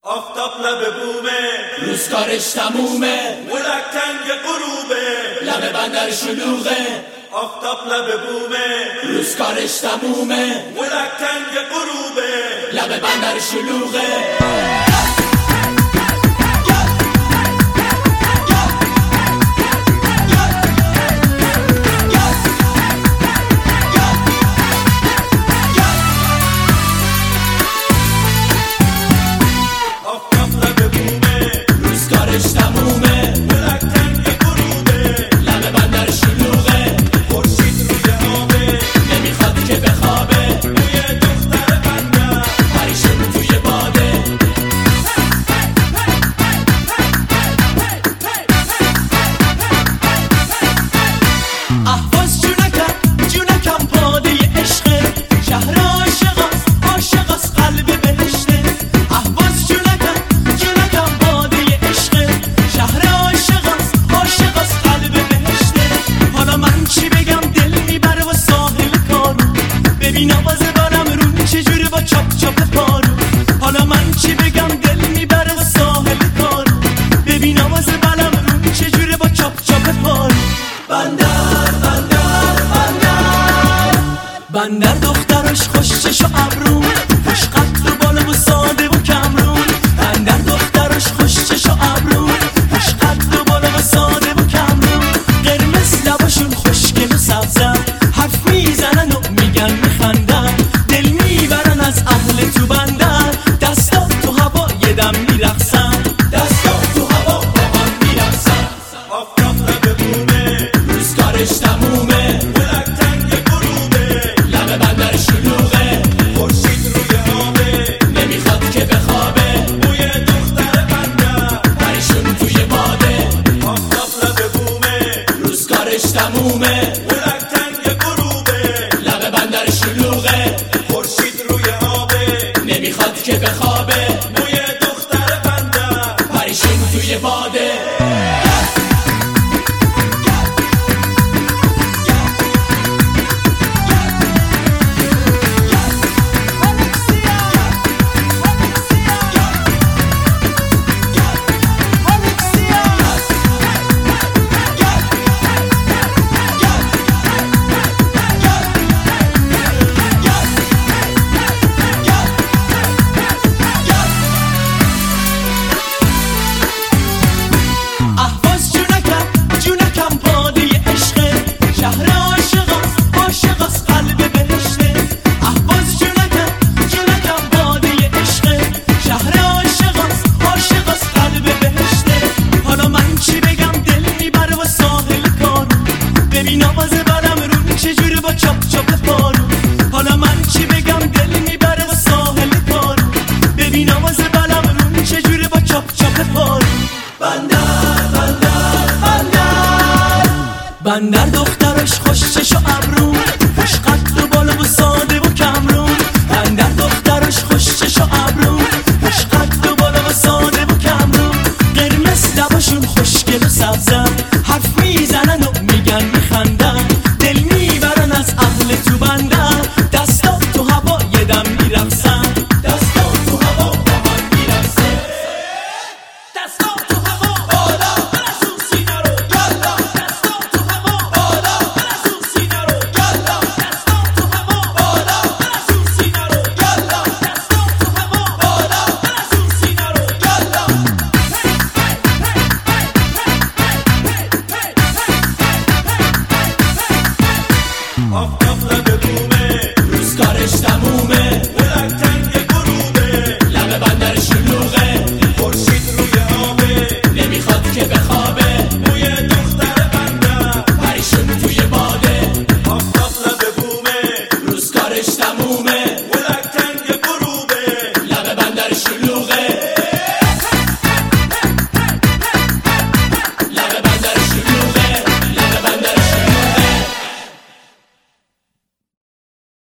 آفتاب لب بومه، روز کارش تمومه، ملک تنگ غروبه، لب بندر شلوغه. آفتاب لب بومه، روز کارش تمومه، ملک تنگ غروبه، لب بندر شلوغه. تمومه، ملک تنگ غروبه، لب بندر شلوغه. خورشید روی آبه، نمیخواد که بخوابه، روی دختر بندر پریشون توی باده. احواز جونکم باده عشقه، شهر عاشقاست، عاشقاست قلب بهشته. احواز جونکم باده عشقه، شهر عاشقاست، عاشقاست قلب بهشته. حالا من چی بگم دل میبره و ساحل کارو، ببین آواز بارم رو چجوری با چاپ چاپ پارو. حالا من چی بگم دل میبره ساحل کارو، ببین آواز بارم رو چجوری با چاپ چاپ پارو. بندر دخترش خوشش و ابرون، خوش قد و بالا و ساده و کمرون. بندر دخترش خوشش و ابرون، خوش قد و بالا و ساده و کمرون. قرمز لباشون خوشگل و سبزن، حرف میزنن و میگن میخندن. دل میبرن از اهل تو بندر، دستا تو هوا یه دم میرقصن، دستا تو هوا با هم میرقصن. آفتاب لب بومه، روز کارش تمومه، ملک تنگ غروبه، لب بندر شلوغه. خورشید روی آبه، نمیخواد که بخوابه، روی دختر بندر پریشون توی باده. آفتاب لب بومه، روز کارش تمومه، ملک تنگ غروبه، لب بندر شلوغه. خورشید روی آبه، نمیخواد که بخوابه، روی دختر بندر پریشون توی باده. احواز جونکم باده عشقه، شهر عاشقاست، عاشقاست قلب بهشته. احواز جونکم باده عشقه، شهر عاشقاست، عاشقاست قلب بهشته. حالا من چی بگم دل میبره و ساحل کارو، ببین آواز برم رو چجوری با چاپ چاپ پارو. حالا من چی بگم دل میبره و ساحل کارو، ببین آواز برم رو چجوری با چاپ چاپ پارو. بندر دخترش خوشش و ابرون، خوش قد و بالا و ساده و کمرون. بندر دخترش خوشش و ابرون، خوش قد و بالا و ساده و کمرون. قرمز لباشون خوشگل و سبزن، حرف میزنن و میگن میخندن. دل میبرن از اهل تو بندر، دستا تو هوا یه دم میرقصن، دستا تو هوا با هم میرقصن. دستا تو هوا بالا، برسون سینه رو یالا. دستا تو هوا بالا، برسون سینه رو یالا. دستا تو هوا بالا، برسون سینه رو یالا. دستا تو هوا بالا، برسون سینه رو یالا. آفتاب لب بومه، روز کارش تمومه،